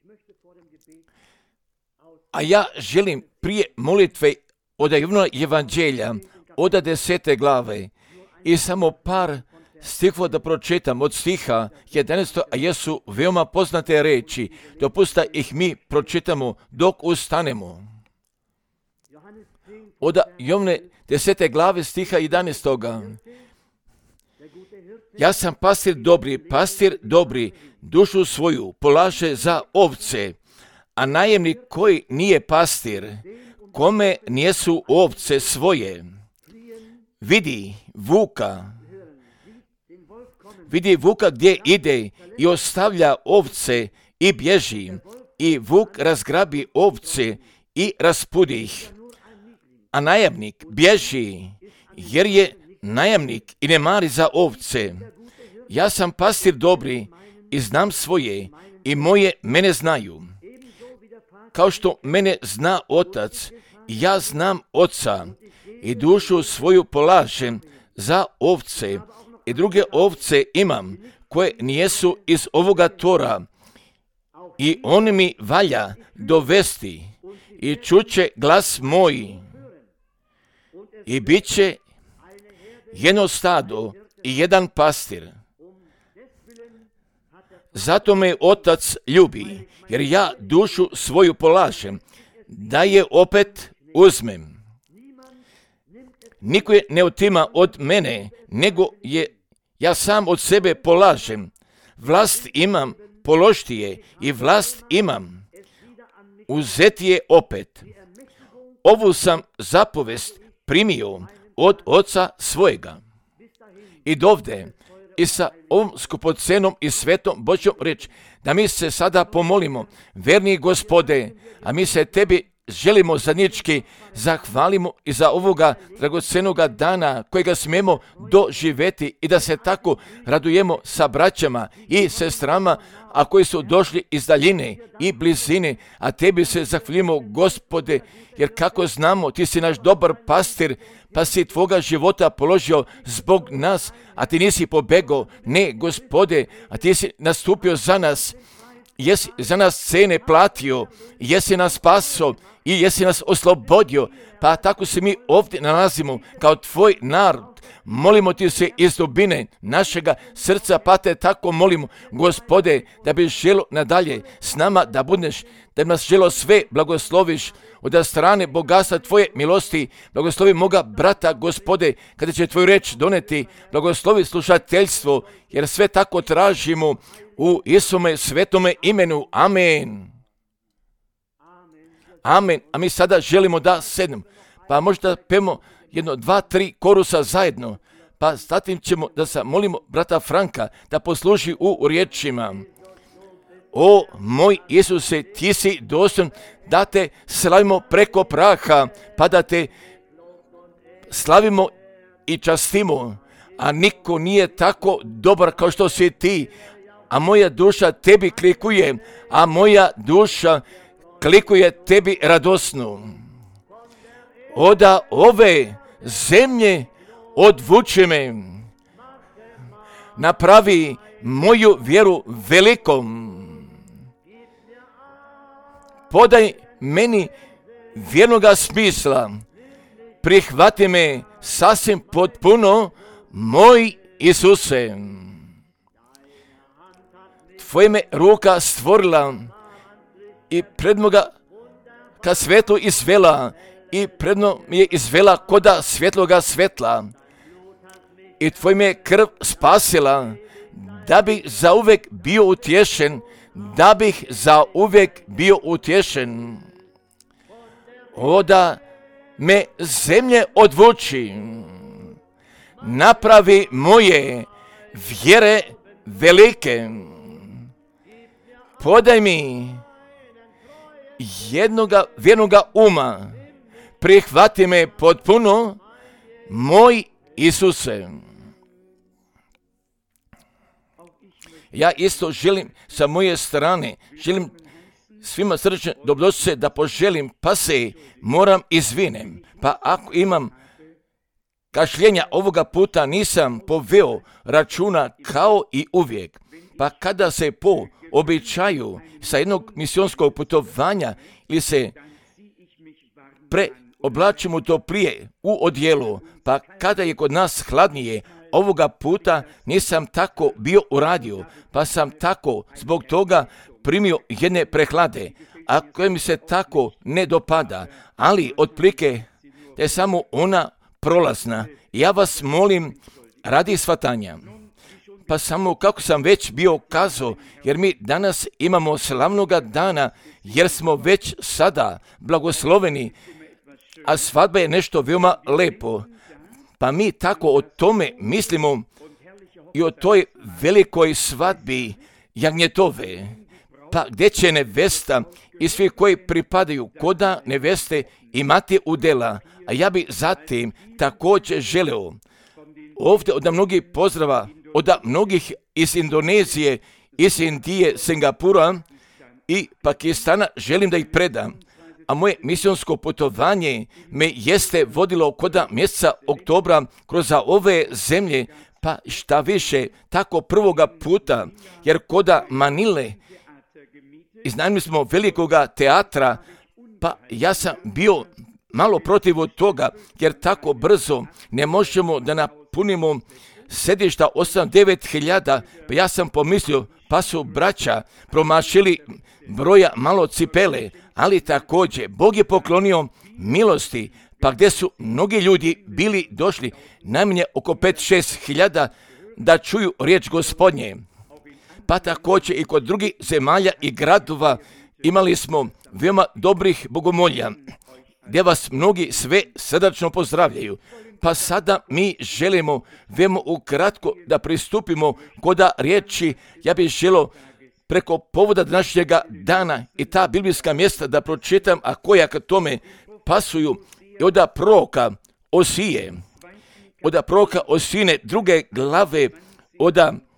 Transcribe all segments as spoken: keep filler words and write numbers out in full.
A ja želim prije molitve od Jovanova evanđelja, od desete glave, i samo par stihova da pročitam od stiha jedanaestog, a jesu veoma poznate reči. Dopusta ih mi pročitamo dok ustanemo. Od Jovane desete glave stiha jedanaestoga. Ja sam pastir dobri, pastir dobri, dušu svoju polaže za ovce, a najemnik koji nije pastir, kome nijesu ovce svoje, vidi vuka, vidi vuka gdje ide i ostavlja ovce i bježi, i vuk razgrabi ovce i raspudi ih. A najamnik bježi, jer je najamnik i ne mari za ovce. Ja sam pastir dobri i znam svoje, i moje mene znaju. Kao što mene zna otac, ja znam oca, i dušu svoju polažem za ovce, i druge ovce imam, koje nijesu iz ovoga tvora, i on mi valja dovesti, i čuće glas moj, i bit će jedno stado i jedan pastir. Zato me otac ljubi, jer ja dušu svoju polažem, da je opet uzmem. Niko je ne otima od mene, nego je ja sam od sebe polažem. Vlast imam položiti je, i vlast imam uzeti je opet. Ovu sam zapovest primio od oca svojega. I dovde, i sa ovom skupocenom i svetom Božjom reč, da mi se sada pomolimo, verni Gospode, a mi se tebi želimo zajednički zahvalimo i za ovoga dragocenoga dana kojega smijemo doživjeti, i da se tako radujemo sa braćama i sestrama, a koji su došli iz daljine i blizine, a tebi se zahvalimo, Gospode, jer kako znamo, ti si naš dobar pastir, pa si tvoga života položio zbog nas, a ti nisi pobegao, ne, Gospode, a ti si nastupio za nas, jesi za nas cene platio, jesi nas spasio i jesi nas oslobodio, pa tako se mi ovdje nalazimo kao tvoj narod. Molimo ti se iz dubine našega srca, pa te tako molimo, Gospode, da bi želo nadalje s nama da budeš, da bi nas želo sve blagosloviš od strane bogatstva tvoje milosti. Blagoslovi moga brata, Gospode, kada će tvoju reč doneti, blagoslovi slušateljstvo, jer sve tako tražimo u Isume svetome imenu. Amen. Amen. A mi sada želimo da sednemo, pa možda pemo jedno, dva, tri korusa zajedno, pa zatim ćemo da se molimo brata Franka da posluži u riječima. O moj Isuse, ti si dostojan da te slavimo preko praha, pa da te slavimo i častimo, a niko nije tako dobar kao što si ti, a moja duša tebi klikuje, a moja duša klikuje tebi radosno. Oda ove zemlje odvuče me, napravi moju vjeru velikom. Podaj meni vjernoga smisla, prihvati me sasvim potpuno, moj Isuse. Tvoje me ruka stvorila i predmoga ka svetlu izvela, i predno mi je izvela koda svjetloga svetla. I tvoj me krv spasila, da bih zauvek bio utješen, da bih zauvek bio utješen. Oda me zemlje odvuči, napravi moje vjere velike. Podaj mi jednoga vjernoga uma, prihvati me potpuno, moj Isuse. Ja isto želim sa moje strane, želim svima srčne dobrodošlice da poželim, pa se moram izvinem. Pa ako imam kašljenja ovoga puta, nisam poveo računa kao i uvijek. Pa kada se po običaju sa jednog misionskog putovanja ili se preoblačimo toplije u odjelu, pa kada je kod nas hladnije, ovoga puta nisam tako bio uradio, pa sam tako zbog toga primio jedne prehlade, a koje mi se tako ne dopada, ali otprilike da je samo ona prolazna. Ja vas molim radi shvatanja. Pa samo kako sam već bio kazao, jer mi danas imamo slavnoga dana, jer smo već sada blagosloveni, a svadba je nešto veoma lepo. Pa mi tako o tome mislimo i o toj velikoj svadbi jagnjetove. Pa gdje će nevesta i svi koji pripadaju koda neveste imati udjela, a ja bi zatim također želeo ovdje od mnogih pozdrava, od mnogih iz Indonezije, iz Indije, Singapura i Pakistana želim da ih predam. A moje misionsko putovanje me jeste vodilo koda mjeseca oktobra kroz ove zemlje, pa šta više, tako prvoga puta, jer koda Manile iznajmili smo velikoga teatra, pa ja sam bio malo protiv od toga, jer tako brzo ne možemo da napunimo sedišta osam devet hiljada, pa ja sam pomislio, pa su braća promašili broja malo cipele, ali također Bog je poklonio milosti, pa gdje su mnogi ljudi bili došli, najmanje oko pet šest hiljada, da čuju riječ Gospodnje. Pa također i kod drugih zemalja i gradova imali smo veoma dobrih bogomolja, gdje vas mnogi sve srdačno pozdravljaju. Pa sada mi želimo veoma ukratko da pristupimo koda riječi. Ja bih želio preko povoda današnjega dana i ta biblijska mjesta da pročitam, a koja k tome pasuju, i od proroka Osije, od proroka Osine druge glave, od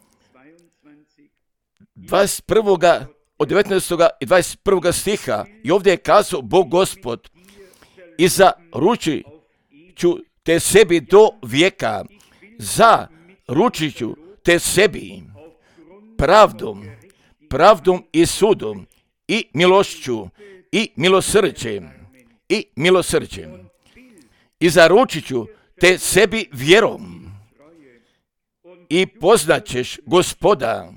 dvadeset prvoga od devetnaestoga i dvadeset prvoga stiha, i ovdje je kazao Bog Gospod: i zaručit ću te sebi do vijeka, zaručit ću te sebi pravdom, pravdom i sudom i milošću i milosrđem i milosrđem. I zaručit ću te sebi vjerom i poznaćeš Gospoda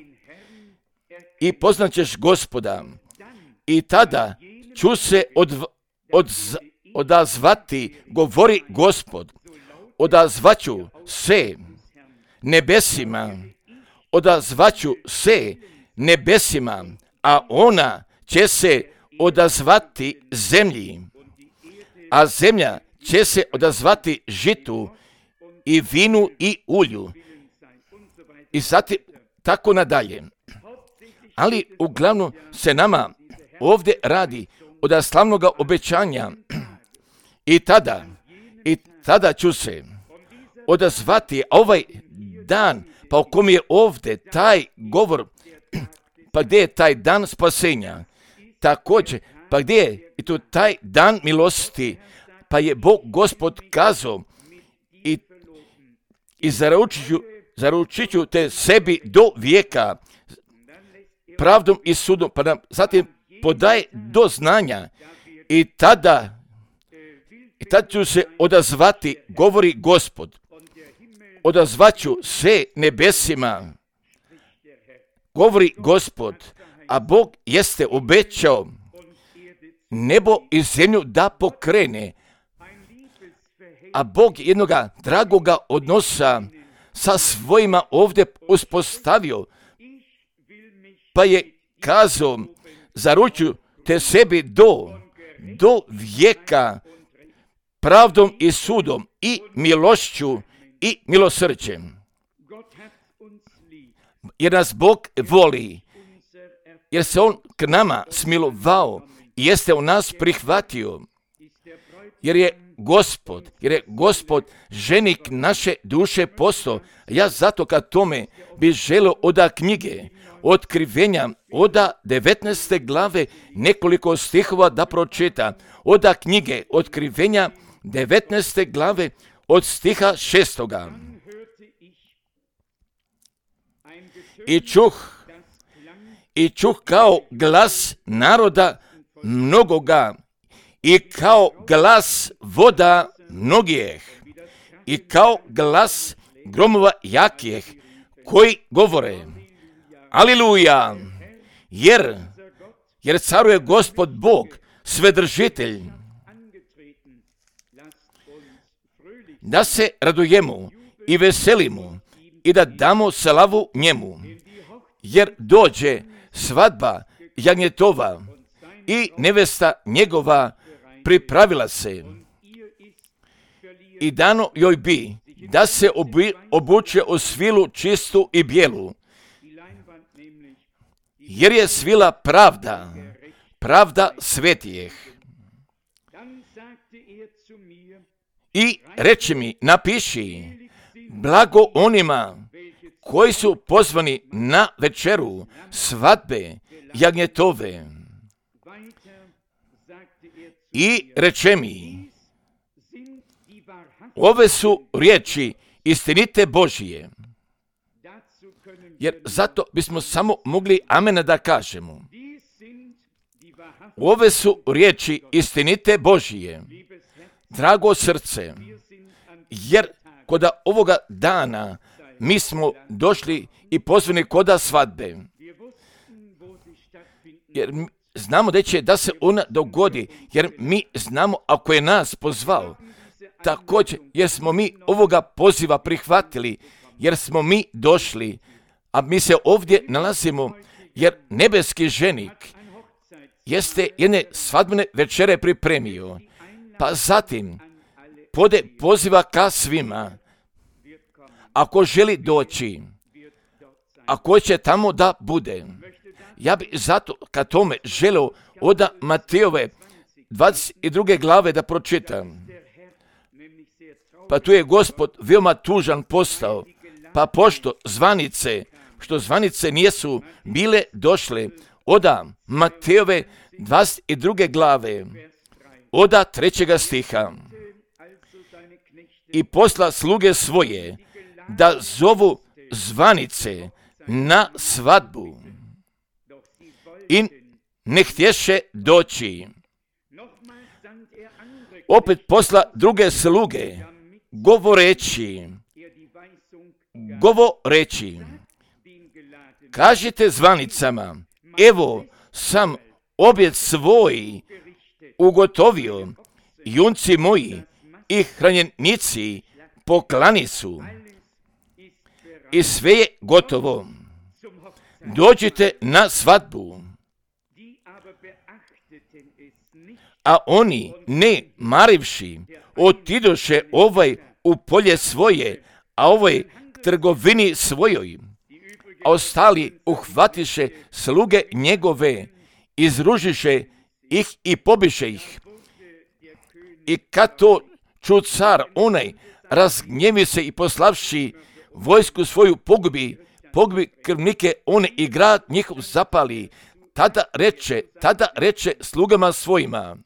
i poznaćeš Gospoda i tada ću se od, od, odazvati, govori Gospod, odazvaću se nebesima, odazvaću se nebesima, a ona će se odazvati zemlji, a zemlja će se odazvati žitu i vinu i ulju. I zatim tako nadalje. Ali uglavnom se nama ovdje radi od slavnoga obećanja. I tada, i tada ću se odazvati ovaj dan, pa o kom je ovdje taj govor, pa gdje je taj dan spasenja, također, pa gdje je i tu taj dan milosti, pa je Bog Gospod kazao i, i zaručit ću, zaručit ću te sebi do vijeka, pravdom i sudom, pa nam zatim podaje do znanja i tada, i tada ću se odazvati, govori Gospod, odazvaću se nebesima, govori Gospod, a Bog jeste obećao nebo i zemlju da pokrene, a Bog jednoga dragoga odnosa sa svojima ovdje uspostavio, pa je kazao, zaručuju te sebi do, do vijeka, pravdom i sudom i milošću i milosrđem. Jer nas Bog voli, jer se On k nama smilovao i jeste u nas prihvatio, jer je Gospod, jer je Gospod ženik naše duše postao. Ja zato kad tome bi želio od knjige Otkrivenja, od devetnaeste glave nekoliko stihova da pročita. Od knjige Otkrivenja devetnaeste glave od stiha šestoga. I čuh i čuh kao glas naroda mnogoga i kao glas voda mnogih i kao glas gromova jakih koji govore Aliluja, jer, jer caruje Gospod Bog, Svedržitelj. Da se radujemo i veselimo i da damo slavu njemu, jer dođe svadba jagnjetova i nevesta njegova pripravila se. I dano joj bi da se obi, obuče u svilu čistu i bijelu, jer je svila pravda, pravda svetijeh. I reče mi, napiši, blago onima koji su pozvani na večeru svadbe jagnjetove. I reče mi, ove su riječi istinite Božije. Jer zato bismo samo mogli amena da kažemo. Ove su riječi istinite Božije. Drago srce, jer koda ovoga dana mi smo došli i pozvani koda svadbe. Jer znamo da će da se ona dogodi, jer mi znamo ako je nas pozvao. Također, jer smo mi ovoga poziva prihvatili, jer smo mi došli, a mi se ovdje nalazimo, jer nebeski ženik jeste jedne svadbene večere pripremio, pa zatim pode poziva ka svima, ako želi doći, ako će tamo da bude. Ja bi zato ka tome želeo od Matejove dvadeset druge glave da pročitam. Pa tu je Gospod veoma tužan postao, pa pošto zvanice, što zvanice nisu bile došle od Matejove dvadeset druge glave, od trećega stiha. I posla sluge svoje da zovu zvanice na svadbu i ne htješe doći. Opet posla druge sluge govoreći, govoreći, kažite zvanicama, evo sam objed svoj ugotovio, junci moji i hranjenici poklani su i sve je gotovo. Dođite na svadbu. A oni, ne marivši, otidoše ovaj u polje svoje, a ovaj k trgovini svojoj. A ostali uhvatiše sluge njegove, izružiše ih i pobiše ih. I kad to ču car onaj, razgnjevi se i poslavši vojsku svoju pogubi, pogubi krvnike one i grad njihov zapali. Tada reče, tada reče slugama svojima,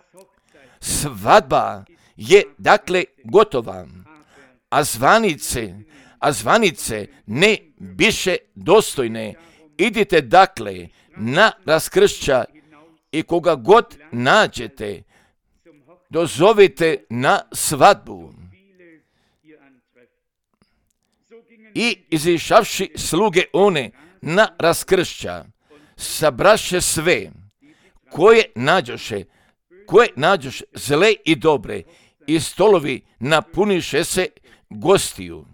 svadba je dakle gotova, a zvanice, a zvanice ne biše dostojne. Idite dakle na raskršća i koga god nađete, dozovite na svadbu. I izišavši sluge one na raskršća, sabraše sve, koje nađoše, koje nađoše zle i dobre, i stolovi napuniše se gostiju.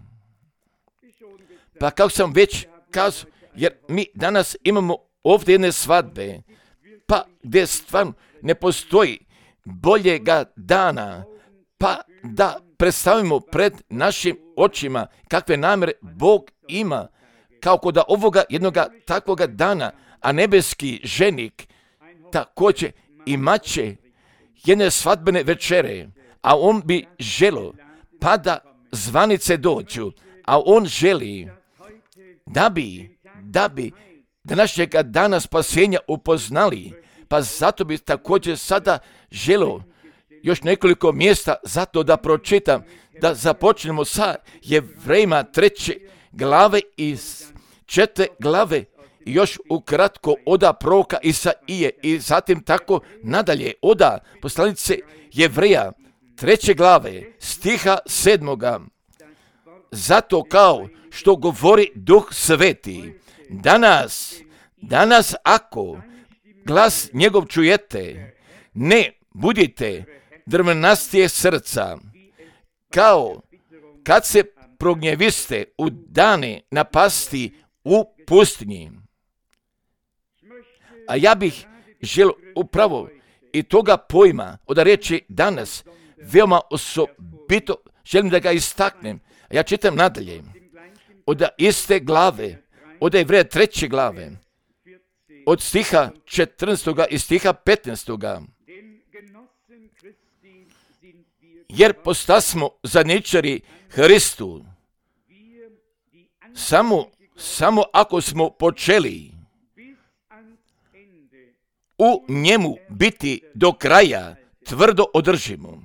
Pa kako sam već kazao, jer mi danas imamo ovdje jedne svadbe, pa gdje stvarno ne postoji boljega dana, pa da predstavimo pred našim očima kakve namjere Bog ima, kao kod ovoga jednoga takvoga dana, a nebeski ženik također imat će jedne svadbene večere, a on bi želio pa da zvanice dođu, a on želi da bi, da bi današnjega dana spasenja upoznali, pa zato bi također sada želio još nekoliko mjesta zato da pročitam, da započnemo sa Jevrejima treće glave iz četvrte glave I još ukratko oda proroka Isaije i zatim tako nadalje oda poslanice Jevreja treće glave stiha sedmoga. Zato kao što govori Duh Sveti, danas, danas ako glas njegov čujete, ne budite drvenastije srca, kao kad se prognjeviste u dane napasti u pustinji. A ja bih želio upravo i toga pojma od riječi danas veoma osobito želim da ga istaknem. A ja čitam nadalje od iste glave, od Jevreja treće glave, od stiha četrnaestoga i stiha petnaestoga. Jer postasmo zajedničari Hristu, samo, samo ako smo počeli u njemu biti do kraja, tvrdo održimo.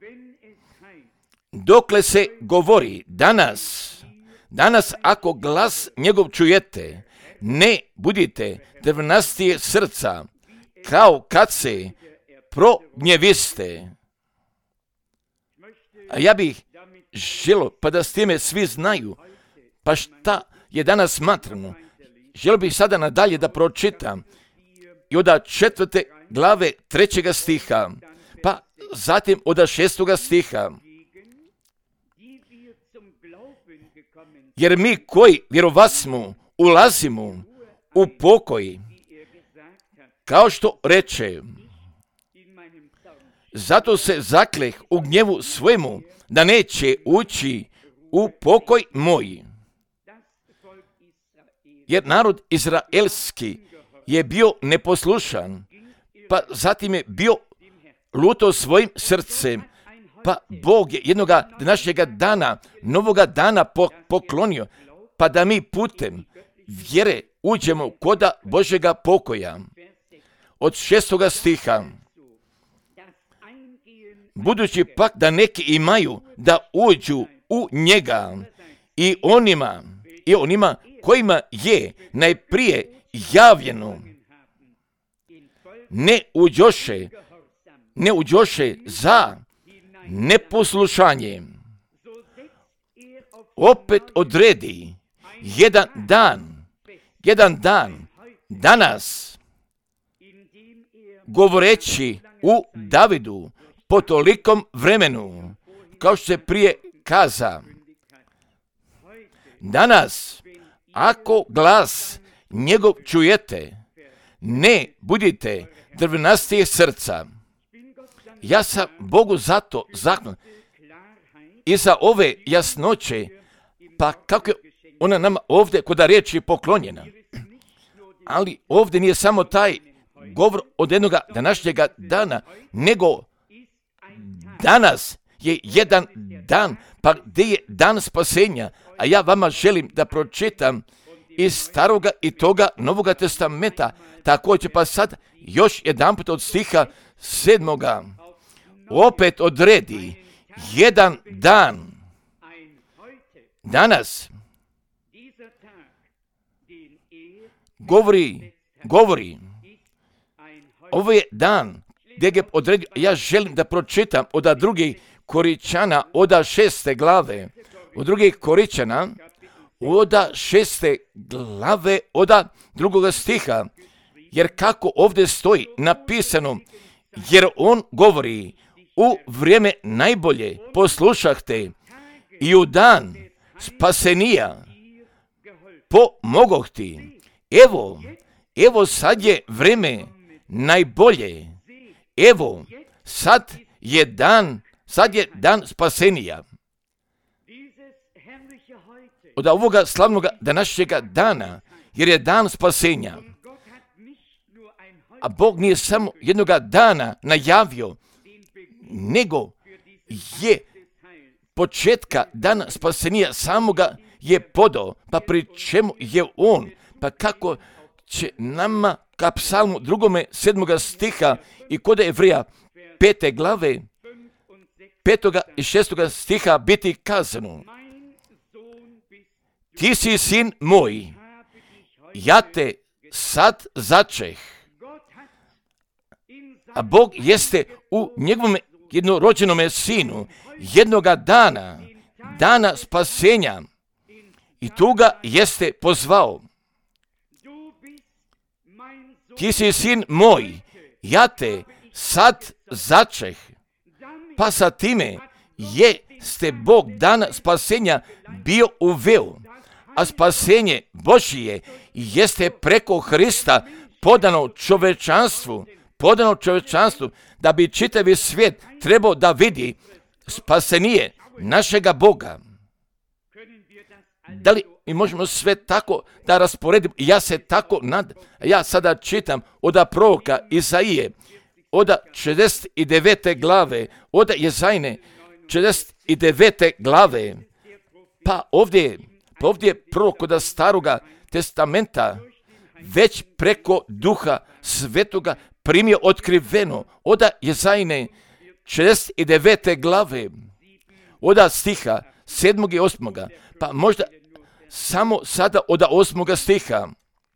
Dokle se govori danas, danas ako glas njegov čujete, ne budite drvenastije srca, kao kad se prognjeviste. A ja bih želio, pa da s time svi znaju, pa šta je danas smatrano. Želio bih sada nadalje da pročitam i od četvrte glave trećega stiha, pa zatim od šestoga stiha. Jer mi koji vjerovasmo ulazimo u pokoj, kao što reče, zato se zakleh u gnjevu svojemu da neće ući u pokoj moj. Jer narod izraelski je bio neposlušan, pa zatim je bio luto svojim srcem, pa Bog je jednoga današnjega dana, novoga dana poklonio, pa da mi putem vjere uđemo koda Božjega pokoja. Od šestoga stiha. Budući pak da neki imaju da uđu u njega i onima, i onima kojima je najprije javljeno, ne uđoše, ne uđoše za neposlušanje. Opet odredi jedan dan, jedan dan, danas, govoreći u Davidu po tolikom vremenu, kao što se prije kaza. Danas, ako glas njegov čujete, ne budite drvenastije srca. Ja sam Bogu zato zahvalan i za ove jasnoće, pa kako je ona nama ovdje kod riječi poklonjena. Ali ovdje nije samo taj govor od jednoga današnjega dana, nego danas je jedan dan, pa gdje je dan spasenja, a ja vama želim da pročitam iz staroga i toga Novoga testamenta, također pa sad još jedan put od stiha sedmoga. Opet odredi jedan dan, danas, govori, govori, ovo je dan gdje ga odredio, ja želim da pročitam od drugih Koričana, od šeste glave, od drugih Koričana, od šeste glave, od drugoga stiha, jer kako ovdje stoji napisano, jer on govori, u vrijeme najbolje poslušahte i u dan spasenija pomogoh ti. Evo, evo sad je vrijeme najbolje. Evo, sad je dan, sad je dan spasenija. Od ovoga slavnoga današnjega dana, jer je dan spasenja. A Bog nije samo jednoga dana najavio, nego je početka dana spasenija samoga je podao, pa pri čemu je on, pa kako će nama ka psalmu drugome sedmoga stiha i kod Jevreja pete glave, petoga i šestoga stiha biti kazano. Ti si sin moj, ja te sad začeh. A Bog jeste u njegovom jednorođenome sinu jednoga dana, dana spasenja, i tu ga jeste pozvao. Ti si sin moj, ja te sad začeh. Pa sa time jeste Bog dana spasenja bio uveo, a spasenje Božije jeste preko Hrista podano čovečanstvu, podano čovečanstvu, da bi čitavi svijet trebao da vidi spasenije našega Boga. Da li mi možemo sve tako da rasporedimo? Ja se tako nadam. Ja sada čitam od proroka Izaije, od četrdeset devete glave, od Jezajne četrdeset devete glave. Pa ovdje, pa ovdje prorok od staroga testamenta već preko Duha Svetoga primio otkriveno od Jezajne četrdeset devete glave, od stiha sedmog i osmoga, pa možda samo sada od osmoga stiha.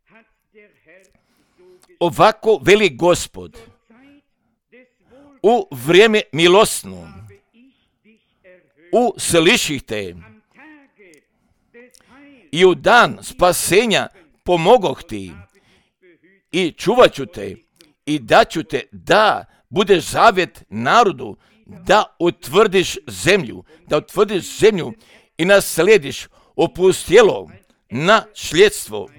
Ovako veli Gospod, u vrijeme milosno, usliših te, i u dan spasenja pomogoh ti, i čuvat ću te, i daću te da budeš zavjet narodu, da utvrdiš zemlju, da utvrdiš zemlju i naslediš opustjelo nasljedstvo.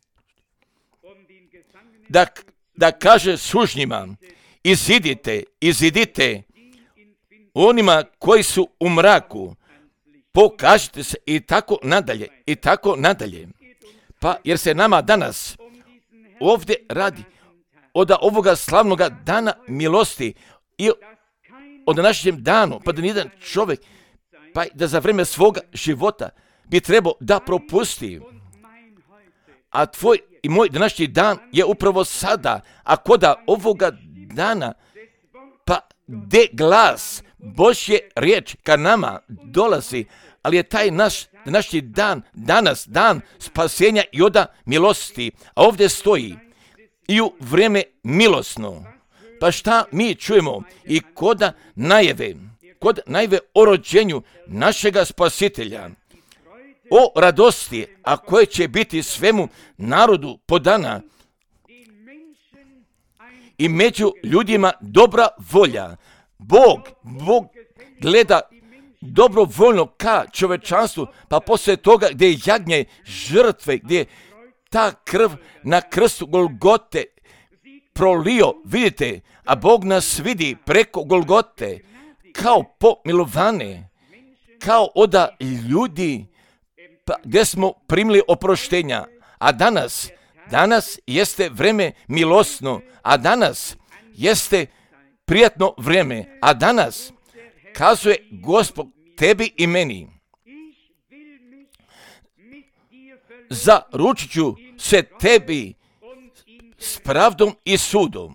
Da, da kaže sužnjima, izidite, izidite, onima koji su u mraku, pokažite se, i tako nadalje, i tako nadalje. Pa jer se nama danas ovdje radi od ovoga slavnoga dana milosti i od našem danu, pa da nijedan čovjek, pa da za vrijeme svoga života bi trebao da propusti. A tvoj i moj današnji dan je upravo sada, a koda ovoga dana, pa de glas Božje riječ ka nama dolazi, ali je taj naš današnji dan, danas, dan spasenja i oda milosti. A ovdje stoji i u vrijeme milosno. Pa šta mi čujemo i koda najave, kod najave o rođenju našega spasitelja, o radosti, a koje će biti svemu narodu podana, i među ljudima dobra volja. Bog, Bog gleda dobrovoljno ka čovečanstvu, pa poslije toga gdje je jagnje žrtve, gdje je ta krv na krstu Golgote prolio, vidite, a Bog nas vidi preko Golgote kao pomilovane, kao oda ljudi, pa gdje smo primili oproštenja. A danas, danas jeste vreme milosno, a danas jeste prijatno vrijeme, a danas kazuje Gospod tebi i meni, zaručit ću se tebi s pravdom i sudom.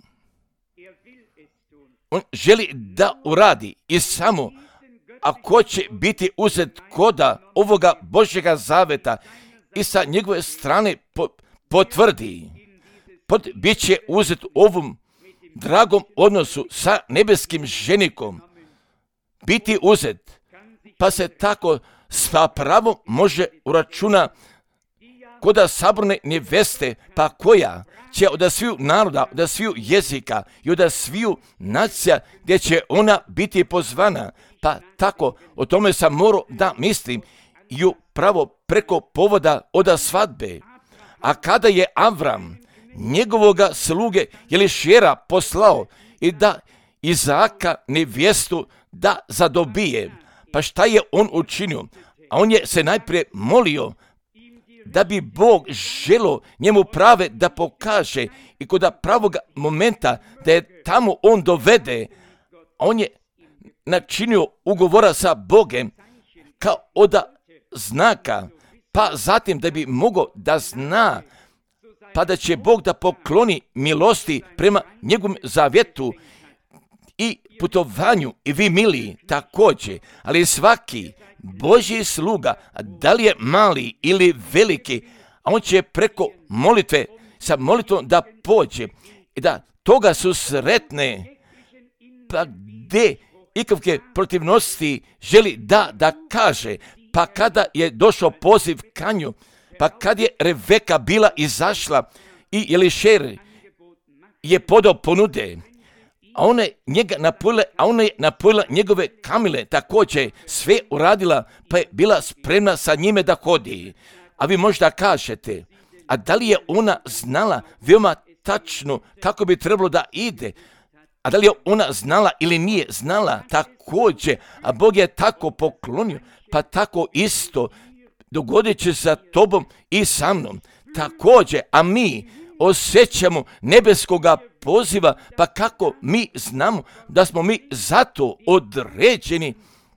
On želi da uradi i samo ako će biti uzet koda ovoga Božjega zaveta i sa njegove strane potvrdi, pot, bit će uzet u ovom dragom odnosu sa nebeskim ženikom, biti uzet, pa se tako sa pravom može uračuna koda saborne neveste, pa koja će od sviju naroda, od sviju jezika i od sviju nacija gdje će ona biti pozvana. Pa tako, o tome sam morao da mislim i upravo preko povoda od svadbe. A kada je Avram njegovoga sluge Jelišera poslao i da Izaka nevjestu da zadobije, pa šta je on učinio? A on je se najprije molio da bi Bog želo njemu prave da pokaže i kod pravoga momenta da je tamo on dovede. On je načinio ugovora sa Bogem kao od znaka, pa zatim da bi mogao da zna, pa da će Bog da pokloni milosti prema njegovom zavjetu i putovanju, i vi mili također, ali svaki Božji sluga, da li je mali ili veliki, a on će preko molitve sa molitvom da pođe i da toga su sretne, pa gdje ikakve protivnosti želi da, da kaže, pa kada je došao poziv kanju, pa kad je Rebeka bila izašla i Elišer je podao ponude, a ona je njega napojila, a ona je napojila njegove kamile, također sve uradila, pa je bila spremna sa njime da hodi. A vi možda kažete, a da li je ona znala veoma tačno kako bi trebalo da ide? A da li je ona znala ili nije znala? Također, a Bog je tako poklonio, pa tako isto dogodit će sa tobom i sa mnom. Također, a mi osjećamo nebeskoga poziva, pa kako mi znamo da smo mi zato određeni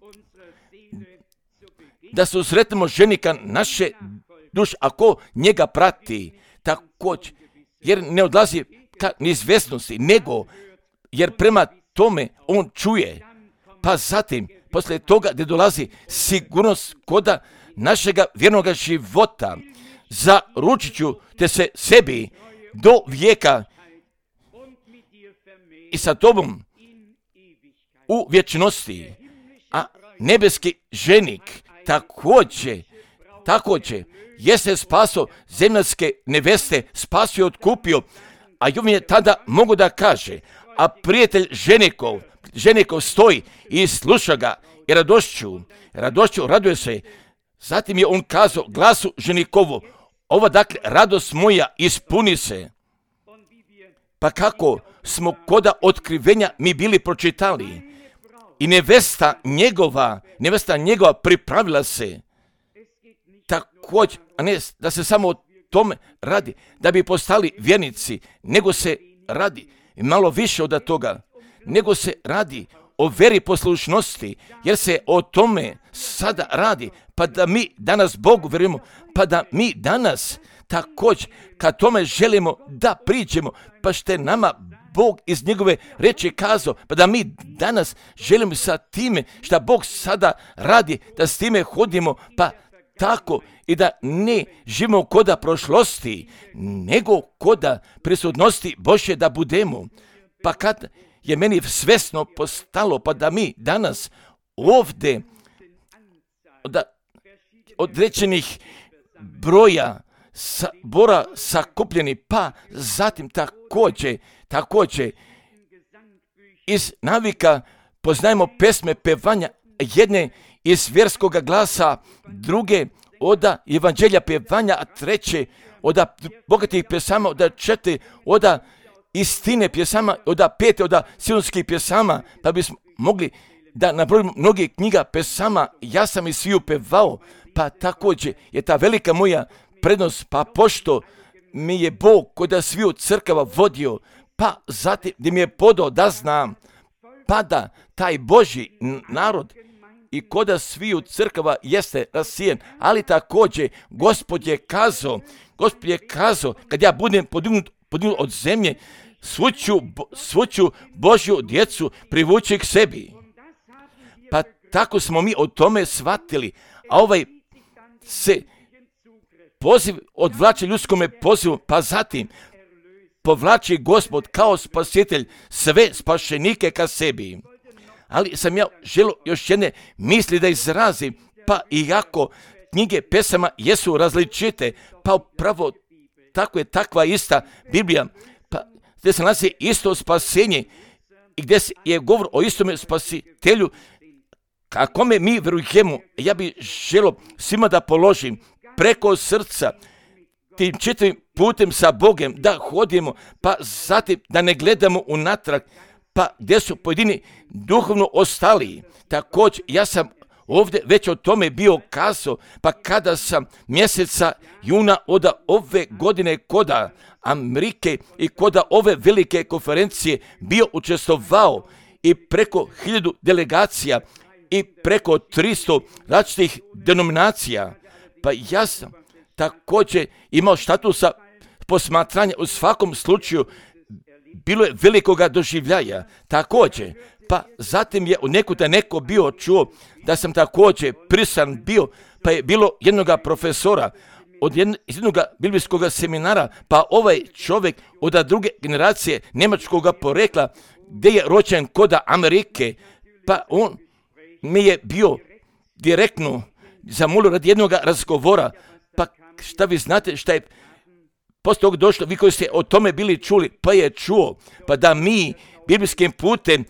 da se usretnemo ženika naše duše, ako njega prati, također, jer ne odlazi ka neizvjesnosti, nego jer prema tome on čuje, pa zatim, poslije toga gdje dolazi sigurnost koda našega vjernoga života, zaručit ću te se sebi do vijeka i sa tobom u vječnosti, a nebeski ženik također, također, jeste spaso zemaljske neveste, spasio i otkupio, a on je tada mogu da kaže, a prijatelj ženikov, ženikov stoji i sluša ga i radošću, radošću raduje se. Zatim je on kazao glasu ženikovu, ova dakle radost moja ispuni se. Pa kako smo koda otkrivenja mi bili pročitali i nevesta njegova, nevesta njegova pripravila se. Također, a ne da se samo o tome radi, da bi postali vjernici, nego se radi malo više od toga, nego se radi o veri poslušnosti, jer se o tome sada radi, pa da mi danas Bogu vjerujemo, pa da mi danas također kad tome želimo da priđemo, pa što je nama Bog iz njegove reči kazao, pa da mi danas želimo sa time što Bog sada radi, da s time hodimo, pa tako i da ne živimo koda prošlosti, nego koda prisutnosti Božje da budemo. Pa kad je meni svesno postalo, pa da mi danas ovdje od određenih broja sabora sakupljeni, pa zatim također, također iz navika poznajemo pesme pevanja, jedne iz vjerskoga glasa, druge oda evanđelja pevanja, a treće oda bogatih pjesama, oda četiri oda istine pjesama, oda pete oda sionskih pjesama, pa bismo mogli da nabrojimo mnogi knjiga pjesama, ja sam i sviju pevao, pa također je ta velika moja prednost, pa pošto mi je Bog koda sviju crkava vodio, pa zatim gdje mi je podao da znam, pa da taj Božji narod i koda sviju crkava jeste rasijen, ali također Gospod je kazao, Gospod je kazao, kad ja budem podignut, podignut od zemlje, svu ću, svu ću Božju djecu privući k sebi. Pa tako smo mi o tome shvatili, a ovaj se poziv odvlači ljudskome pozivu, pa zatim povlači Gospod kao spasitelj sve spašenike ka sebi. Ali sam ja želio još jedne misli da izrazim, pa iako knjige pesama jesu različite, pa upravo tako je takva ista Biblija, pa gdje se nalazi isto spasenje i gdje je govor o istome spasitelju, kako me mi vjerujemo, ja bih želio svima da položim preko srca tim čitavim putem sa Bogem da hodimo, pa zatim da ne gledamo unatrag, pa gdje su pojedini duhovno ostali. Također, ja sam ovdje već o tome bio kazao, pa kada sam mjeseca juna od ove godine koda Amerike i koda ove velike konferencije bio učestvovao i preko hiljadu delegacija i preko tristo različitih denominacija, pa ja sam također imao statusa posmatranja. U svakom slučaju bilo je velikoga doživljaja. Također, pa zatim je u nekuda neko bio čuo da sam također prisan bio, pa je bilo jednoga profesora. od jednog, iz jednog biblijskog seminara, pa ovaj čovjek od druge generacije njemačkog porekla, gdje je rođen kod Amerike, pa on mi je bio direktno zamolio radi jednog razgovora, pa šta vi znate šta je poslije toga došlo, vi koji ste o tome bili čuli, pa je čuo, pa da mi biblijskim putem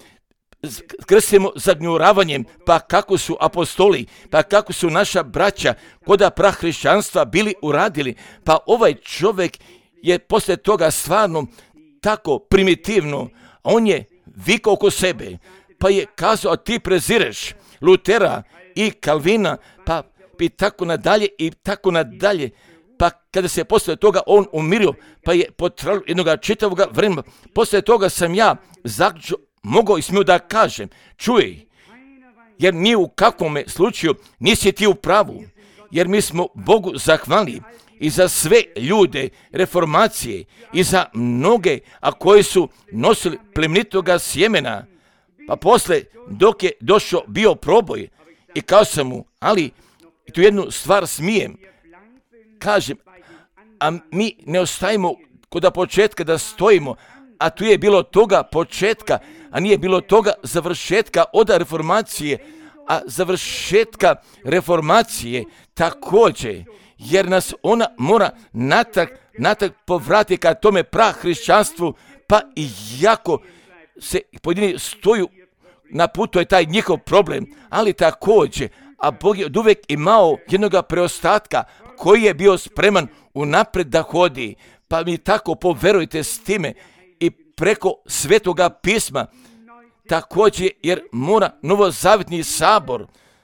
krstimo zagnjuravanjem, pa kako su apostoli, pa kako su naša braća kod prahrišćanstva bili uradili, pa ovaj čovjek je poslije toga stvarno tako primitivno, on je vikao oko sebe, pa je kazao, a ti prezireš Lutera i Kalvina, pa i tako nadalje i tako nadalje. Pa kada se poslije toga on umirio, pa je potrajalo jednog čitavog vremena, poslije toga sam ja zaključio, mogao i smio da kažem, čuj, jer ni u kakvom slučaju nisi ti u pravu, jer mi smo Bogu zahvalni i za sve ljude reformacije i za mnoge, a koji su nosili plemenitoga sjemena, pa posle dok je došao bio proboj i kao sam mu, ali tu jednu stvar smijem, kažem, a mi ne ostajemo kod početka da stojimo, a tu je bilo toga početka, a nije bilo toga završetka od reformacije, a završetka reformacije također, jer nas ona mora natrag, natrag povrati ka tome prahrišćanstvu, pa i jako se pojedini stoju na putu je taj njihov problem, ali također, a Bog je od uvijek imao jednog preostatka koji je bio spreman unapred da hodi, pa mi tako poverujte s time i preko Svetoga pisma, također jer mora novozavjetni sabor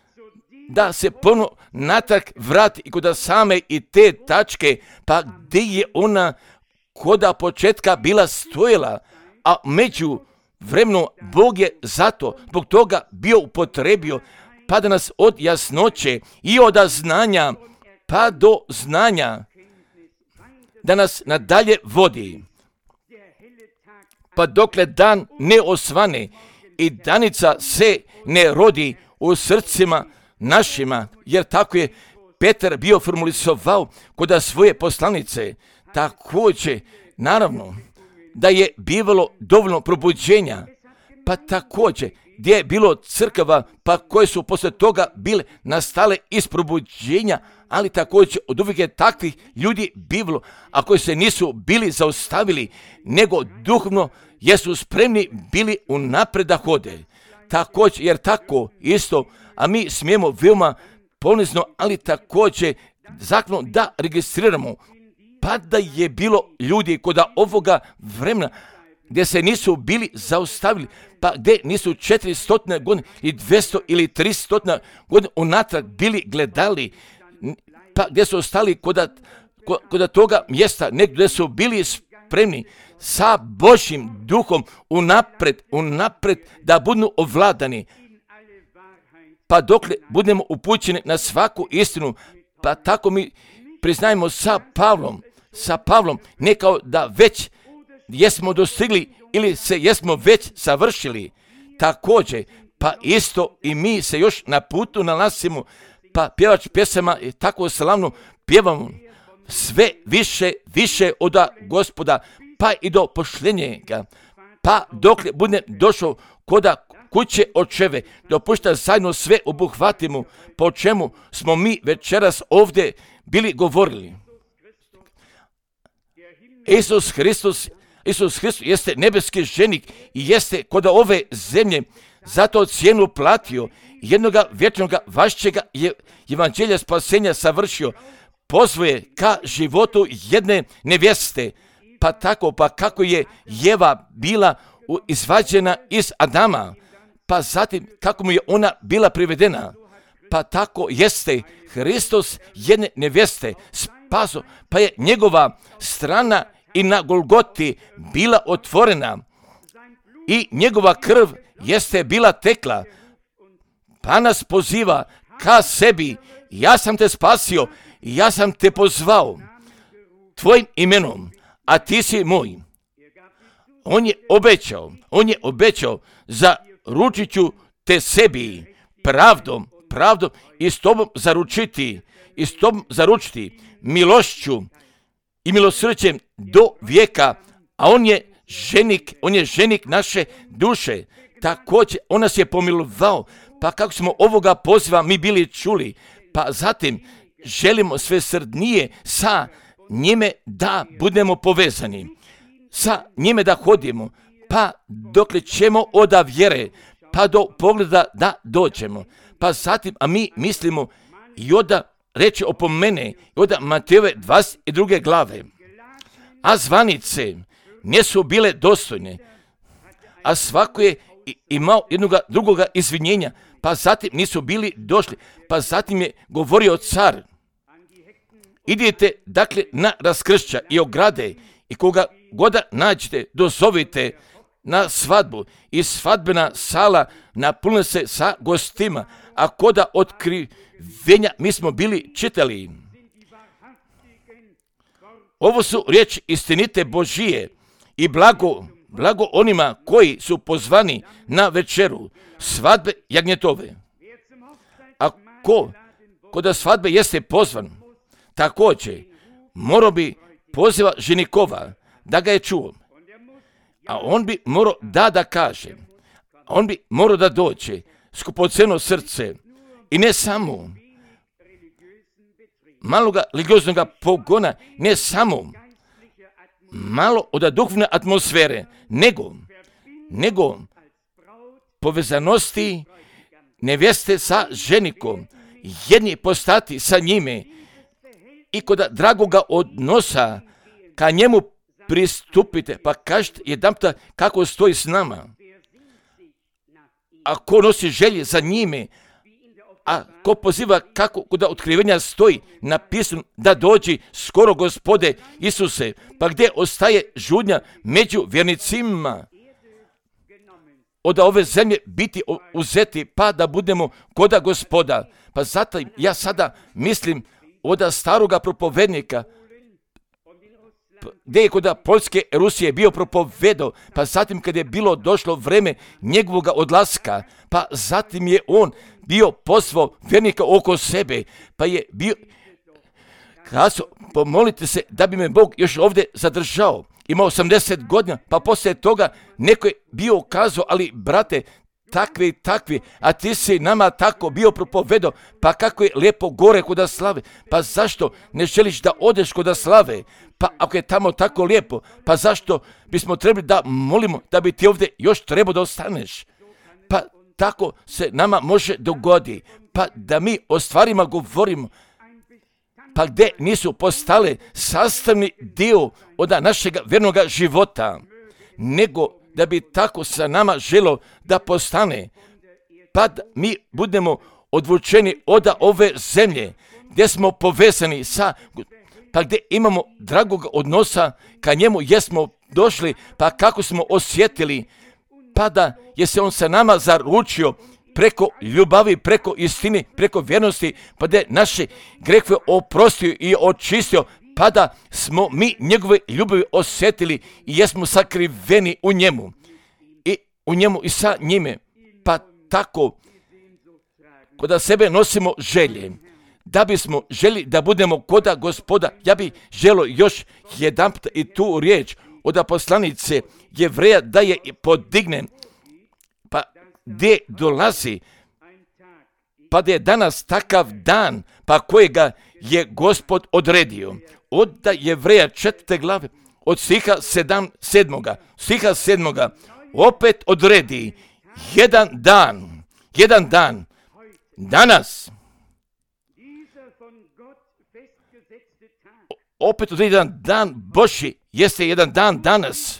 da se ponovno natrag vrati i kod same i te tačke, pa gdje je ona koda početka bila stojila, a među vremenu Bog je zato zbog toga bio upotrebio, pa da nas od jasnoće i od znanja pa do znanja da nas nadalje vodi, pa dokle dan ne osvane i danica se ne rodi u srcima našima, jer tako je Petar bio formulisovao kod svoje poslanice. Također, naravno, da je bivalo dovoljno probuđenja, pa također gdje je bilo crkava, pa koje su posle toga bile nastale iz probuđenja, ali također od uvijek je takvih ljudi bivalo, a koji se nisu bili zaustavili, nego duhovno jesu spremni bili unapred da hode. Također, jer tako isto, a mi smijemo veoma ponizno, ali također zakonom da registriramo, pa da je bilo ljudi kod ovoga vremena gdje se nisu bili zaustavili, pa gdje nisu četiristo godine i dvjesto ili tristo godina unatrag bili gledali, pa gdje su ostali kod, kod toga mjesta, gdje su bili spremni sa Božjim duhom unapred, unapred da budu ovladani, pa dokle budemo upućeni na svaku istinu, pa tako mi priznajemo sa Pavlom, sa Pavlom, ne kao da već jesmo dostigli ili se jesmo već savršili, također, pa isto i mi se još na putu nalazimo, pa pjevač pjesama je tako slavno pjevamo sve više, više od Gospoda, pa i do pošljenjega, pa dokle bude došao koda kuće očeve, dopušta zajedno sve obuhvatimo, po čemu smo mi večeras ovdje bili govorili. Isus Hristos, Isus Hristos jeste nebeski ženik i jeste kod ove zemlje, zato cijenu platio, jednoga vječnoga vašćega je evanđelja spasenja savršio, pozvoje ka životu jedne nevjeste, pa tako, pa kako je Jeva bila izvađena iz Adama, pa zatim kako mu je ona bila privedena, pa tako jeste Hristos jedne nevjeste spaso, pa je njegova strana i na Golgoti bila otvorena i njegova krv jeste bila tekla, pa nas poziva ka sebi, ja sam te spasio, ja sam te pozvao tvojim imenom, a ti si moj. On je obećao, on je obećao, zaručit ću te sebi pravdom, pravdom i s tobom zaručiti, i s tobom zaručiti milošću i milosrđem do vijeka, a on je ženik, on je ženik naše duše. Također, on nas je pomilovao, pa kako smo ovoga poziva mi bili čuli, pa zatim želimo sve srdnije sa njime da budemo povezani, sa njime da hodimo, pa dokle ćemo od vjere, pa do pogleda da dođemo. Pa zatim, a mi mislimo i onda reče opomene, i onda Matejove dvadeset druge glave, a zvanice nisu bile dostojne, a svako je imao jednoga drugoga izvinjenja, pa zatim nisu bili došli, pa zatim je govorio car, idite dakle na raskršća i ograde i koga goda nađete, dozovite na svadbu i svadbena sala napunila se sa gostima, a koda otkrivenja mi smo bili čitali. Ovo su riječi istinite Božije i blago, blago onima koji su pozvani na večeru svadbe jagnjetove. A ko, ko da svadbe jeste pozvan, također morao bi poziva ženikova da ga je čuo. A on bi morao da da kaže, on bi morao da dođe skupoceno srce i ne samo maloga religioznog pogona, ne samo malo od duhovne atmosfere, nego, nego povezanosti nevjeste sa ženikom, jedni postati sa njime i kod dragoga odnosa ka njemu pristupite, pa kažete jedanputa kako stoji s nama. A ko nosi želje za njime, a ko poziva kako kod otkrivenja stoji napisano da dođi skoro Gospode Isuse, pa gdje ostaje žudnja među vjernicima od ove zemlje biti uzeti, pa da budemo koda Gospoda. Pa zato ja sada mislim od staroga propovednika, gdje je kod Poljske Rusije bio propovedao, pa zatim kad je bilo došlo vreme njegovoga odlaska, pa zatim je on bio pozvao vjernika oko sebe, pa je bio kazao, pomolite se da bi me Bog još ovdje zadržao. Ima osamdeset godina, pa poslije toga neko je bio kazao, ali brate, takvi, takvi, a ti si nama tako bio propovedao, pa kako je lijepo gore kod slave, pa zašto ne želiš da odeš kod slave, pa ako je tamo tako lijepo, pa zašto bismo trebali da molimo da bi ti ovdje još trebao da ostaneš, pa tako se nama može dogodi, pa da mi o stvarima govorimo, pa gdje nisu postale sastavni dio od našega vjernog života, nego da bi tako sa nama želo da postane, pa da mi budemo odvučeni od ove zemlje, gdje smo povezani sa, pa gdje imamo dragog odnosa ka njemu, jesmo došli, pa kako smo osjetili, pa da je se on sa nama zaručio preko ljubavi, preko istine, preko vjernosti, pa da je naše grehove oprostio i očistio, pa da smo mi njegove ljubavi osjetili i jesmo sakriveni u njemu i u njemu i sa njime, pa tako kod sebe nosimo želje, da bismo želi da budemo koda Gospoda. Ja bih želio još jedan put i tu riječ od poslanice Jevreja da je podigne, pa gdje dolazi, pa da je danas takav dan, pa kojega je Gospod odredio. Od Jevreja četvrte glave, od stiha sedam, sedmoga, stiha sedmoga, opet odredi jedan dan, jedan dan, danas, opet odredi jedan dan Božji, jeste jedan dan danas.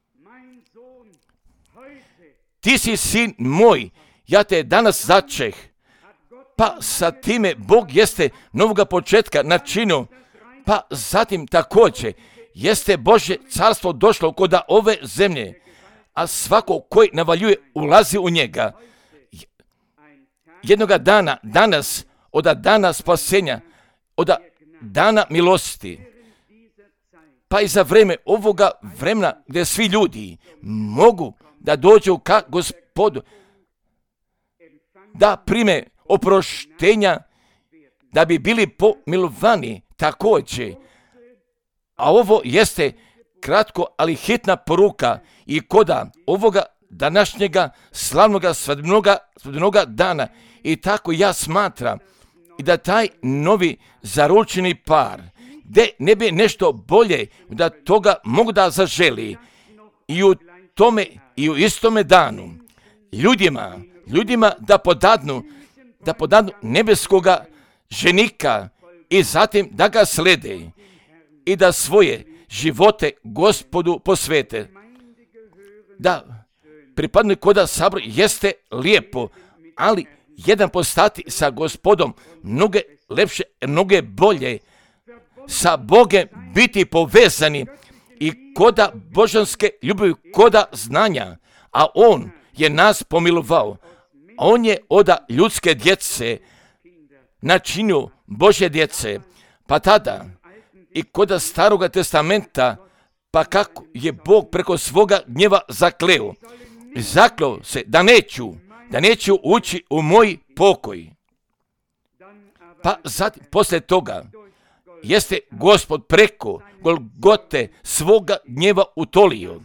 Ti si sin moj, ja te danas začeh, pa sa time Bog jeste novoga početka načinio, pa zatim također jeste Božje carstvo došlo kod ove zemlje, a svako koji navaljuje ulazi u njega. Jednoga dana, danas, od dana spasenja, od dana milosti, pa i za vreme ovoga vremena gdje svi ljudi mogu da dođu ka Gospodu, da prime oproštenja da bi bili pomilovani također. A ovo jeste kratko, ali hitna poruka i koda ovoga današnjega slavnoga svadbenoga, svadbenoga dana. I tako ja smatram i da taj novi zaručeni par, gdje ne bi nešto bolje, da toga mogu da zaželi i u tome i u istome danu ljudima, ljudima da podadnu, da podadnu nebeskoga ženika i zatim da ga slede i da svoje živote Gospodu posvete. Da pripadnu koda sabor jeste lijepo, ali jedan postati sa Gospodom mnoge lepše, mnoge bolje, sa Bogem biti povezani i koda božanske ljubavi, koda znanja, a On je nas pomilovao. On je od ljudske djece načinio Božje djece, pa tada i koda Staroga testamenta, pa kako je Bog preko svoga gnjeva zakleo. Zakleo se da neću, da neću ući u moj pokoj. Pa zatim, poslije toga, jeste Gospod preko Golgote svoga gnjeva utolio.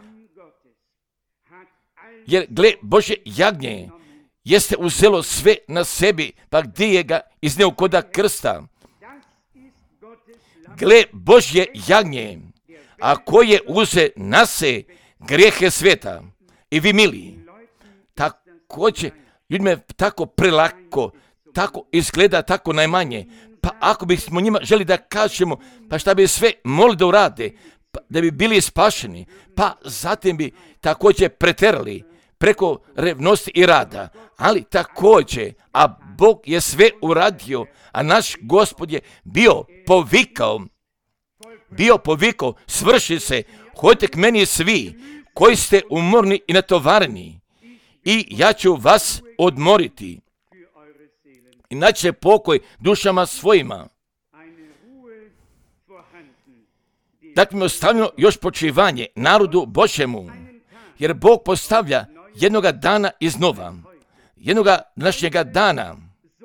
Jer, gle, Božje jagnje jeste uzelo sve na sebi, pa gdje je ga izneo koda krsta. Gle, Božje jagnje, a koje uze na se grijehe sveta. I vi mili, također, ljudima tako prelako, tako izgleda, tako najmanje. Pa ako bismo njima želi da kažemo, pa šta bi sve molili da urade, pa da bi bili spašeni, pa zatim bi također preterali preko revnosti i rada. Ali također, a Bog je sve uradio, a naš Gospod je bio povikao, bio povikao, svrši se, hodite k meni svi koji ste umorni i natovareni i ja ću vas odmoriti. I naći pokoj dušama svojima. Dakle mi ostavljeno još počivanje narodu Božjemu, jer Bog postavlja jednoga dana iznova, jednoga današnjega dana.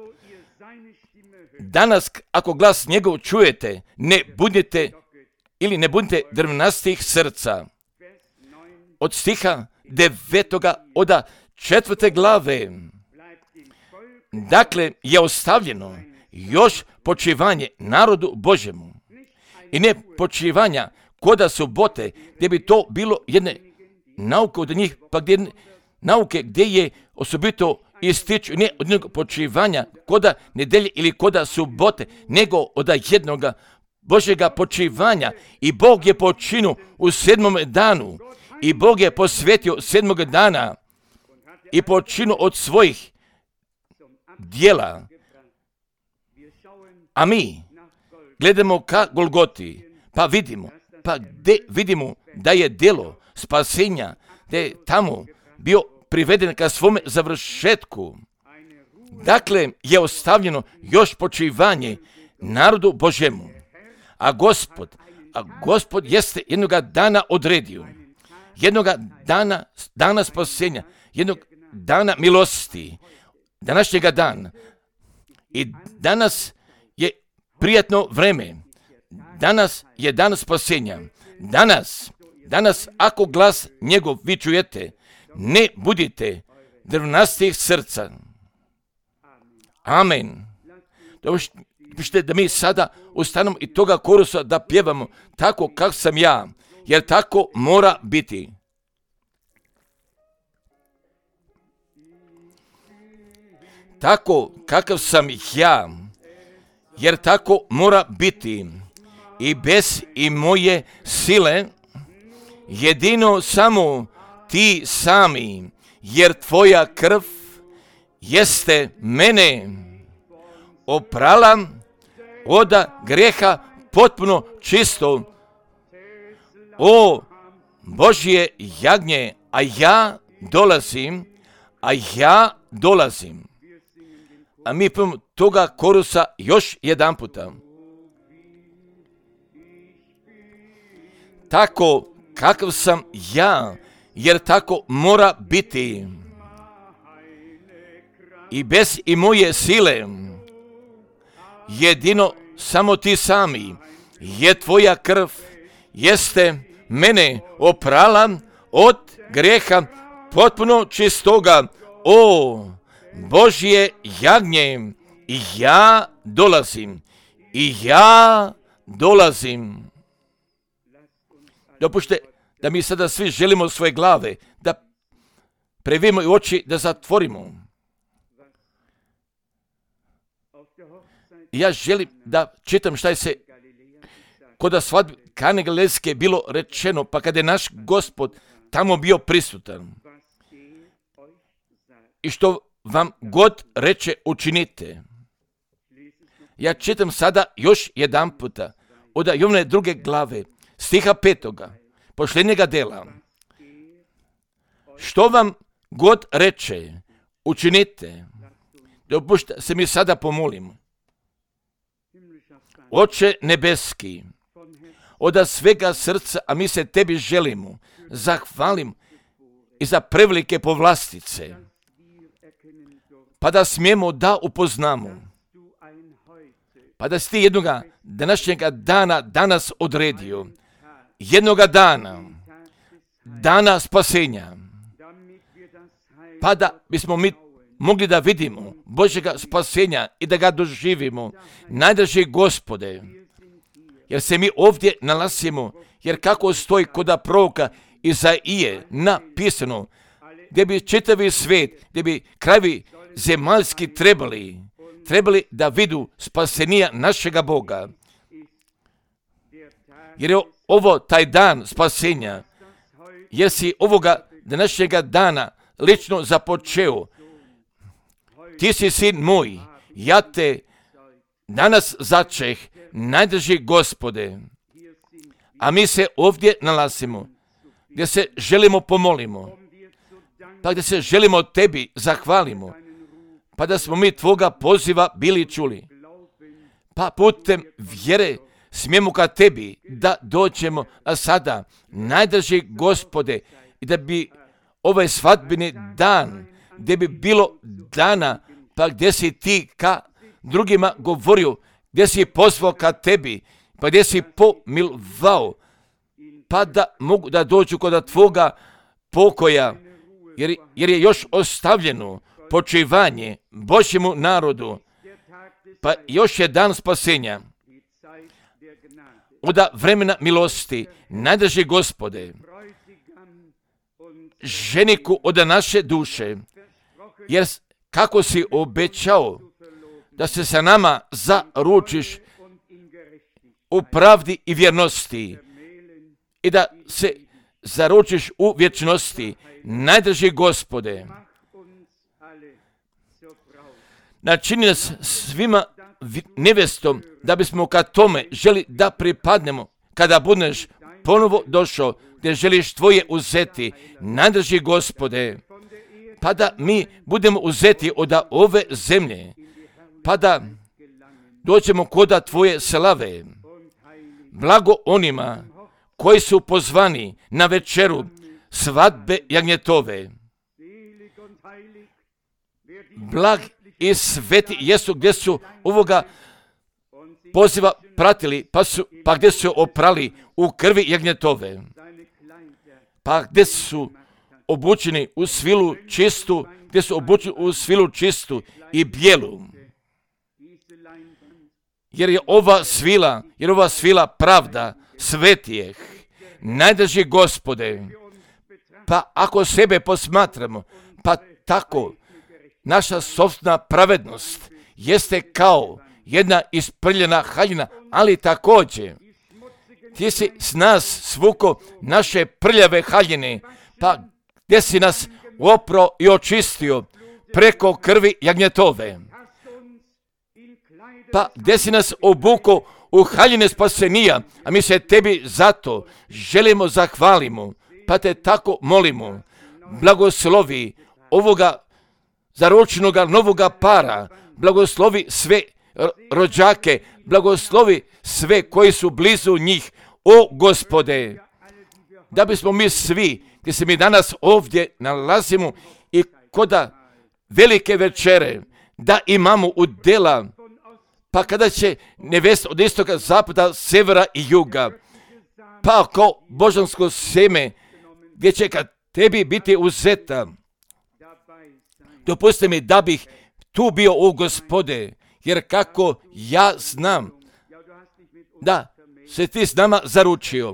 Danas, ako glas njegov čujete, ne budite ili ne budite drvnastih srca. Od stiha devetoga oda četvrte glave. Dakle, je ostavljeno još počivanje narodu Božjemu. I ne počivanja koda subote, gdje bi to bilo jedne nauke od njih, pa gdje nauke gdje je osobito ističu, ne od jednog počivanja koda nedelje ili koda subote, nego od jednoga Božjega počivanja. I Bog je počinu u sedmom danu. I Bog je posvetio sedmog dana i počinu od svojih djela. A mi gledamo ka Golgoti, pa vidimo, pa gdje vidimo da je djelo spasenja, da je tamo bio priveden ka svome završetku. Dakle, je ostavljeno još počivanje narodu Božjemu. A Gospod, a Gospod jeste jednoga dana odredio, jednoga dana, dana spasenja, jednog dana milosti, današnjega dana. I danas je prijatno vreme, danas je dan spasenja. Danas, danas ako glas njegov vi čujete, ne budite drvnastih srca. Amen. Dopušte da mi sada ustanemo i toga korusa da pjevamo tako kako sam ja, jer tako mora biti. Tako kakav sam ja, jer tako mora biti. I bez i moje sile, jedino samo ti sami, jer tvoja krv jeste mene oprala od greha potpuno čisto. O Božje jagnje, a ja dolazim, a ja dolazim. A mi pojmo toga korusa još jedan puta. Tako kakav sam ja, jer tako mora biti. I bez i moje sile, jedino samo ti sami, je tvoja krv, jeste mene oprala od grijeha potpuno čistoga. O Božje jagnje, i ja dolazim, i ja dolazim. Dopušte da mi sada svi želimo svoje glave, da previjemo i oči, da zatvorimo. Ja želim da čitam šta je se kod svadbe Kane Galilejske bilo rečeno, pa kada je naš Gospod tamo bio prisutan. I što vam god reče, učinite. Ja čitam sada još jedan puta od Jovane druge glave, stiha petoga, posljednjega dela. Što vam god reče, učinite. Dopušta se mi sada pomolimo. Oče nebeski, od svega srca, a mi se tebi želimo, zahvalim i za prevelike povlastice, pa da smijemo da upoznamo, pa da si ti jednoga današnjega dana danas odredio, jednoga dana, dana spasenja, pa da bismo mi mogli da vidimo Božjega spasenja i da ga doživimo. Najdraži Gospode, jer se mi ovdje nalazimo, jer kako stoji kod proroka Izaije napisano, gdje bi čitavi svijet, gdje bi krajevi zemaljski trebali, trebali da vidu spasenija našega Boga. Jer je ovo taj dan spasenja, jer si ovoga današnjega dana lično započeo. Ti si sin moj, ja te danas začeh, najdraži Gospode. A mi se ovdje nalazimo, gdje se želimo pomolimo, pa gdje se želimo tebi zahvalimo, pa da smo mi tvoga poziva bili čuli. Pa putem vjere smijemo ka tebi da dođemo, a sada, najdraži Gospode, i da bi ovaj svadbeni dan, gdje bi bilo dana, pa gdje si ti ka drugima govorio, gdje si pozvao ka tebi, pa gdje si pomilovao, pa da mogu da dođu kod tvoga pokoja, jer, jer je još ostavljeno počivanje Božjemu narodu, pa još je dan spasenja. Od vremena milosti, najdraži Gospode, ženiku od naše duše, jer kako si obećao da se sa nama zaručiš u pravdi i vjernosti i da se zaručiš u vječnosti, najdraži Gospode, načini nas svima nevestom da bismo ka tome želi da pripadnemo kada budeš ponovo došao gdje želiš tvoje uzeti, najdraži Gospode, pa da mi budemo uzeti od ove zemlje, pa da dođemo kod tvoje slave. Blago onima koji su pozvani na večeru svadbe jagnjetove. Blag i sveti jesu gdje su ovoga poziva pratili, pa, su, pa gdje su oprali u krvi jagnjetove, pa gdje su obučeni u svilu čistu, gdje su obučeni u svilu čistu i bijelu. Jer je ova svila, jer ova svila pravda svetijeh, najdraži Gospode, pa ako sebe posmatramo, pa tako naša sopstvena pravednost jeste kao jedna isprljena haljina, ali također ti si s nas svuko naše prljave haljine, pa gdje si nas opro i očistio preko krvi jagnjetove, pa gdje si nas obuko u haljine spasenija, a mi se tebi zato želimo zahvalimo, pa te tako molimo, blagoslovi ovoga zaručenoga novoga para, blagoslovi sve rođake, blagoslovi sve koji su blizu njih, o Gospode, da bismo mi svi, gdje se mi danas ovdje nalazimo i koda velike večere, da imamo udjela, Pa kada će nevesta od istoka, zapada, severa i juga, pa ako božansko seme, gdje će kad tebi biti uzeta, dopusti mi da bih tu bio u Gospode, jer kako ja znam da se ti s nama zaručio,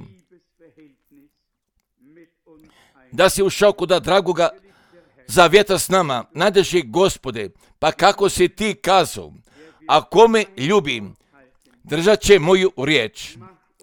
da si ušao kuda dragoga zavjeta s nama, nadeži Gospode, pa kako si ti kazao, ako me ljubim, držat će moju riječ.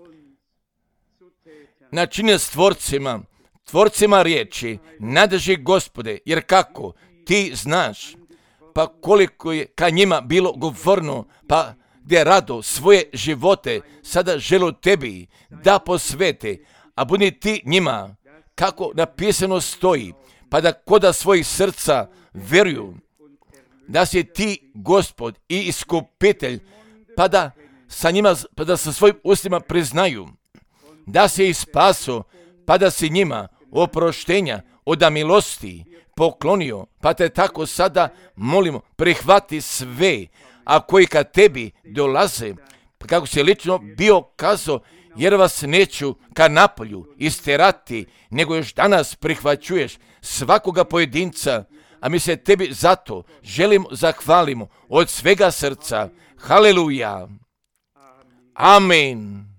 Načinio s tvorcima, tvorcima riječi, nadeži Gospode, jer kako ti znaš, pa koliko je ka njima bilo govorno, pa gdje rado svoje živote sada želu tebi da posvete, a budi ti njima, kako napisano stoji, pa da koda svojih srca vjeruju, da si ti Gospod i iskupitelj, pa da sa njima, pa da sa svojim ustima priznaju, da si ih spaso, pa da si njima oproštenja od milosti poklonio, pa te tako sada molimo, prihvati sve, a koji kad tebi dolaze, pa kako si lično bio kazao, jer vas neću ka napolju isterati, nego još danas prihvaćuješ svakoga pojedinca, a mi se tebi zato želimo zahvalimo od svega srca. Haleluja. Amen.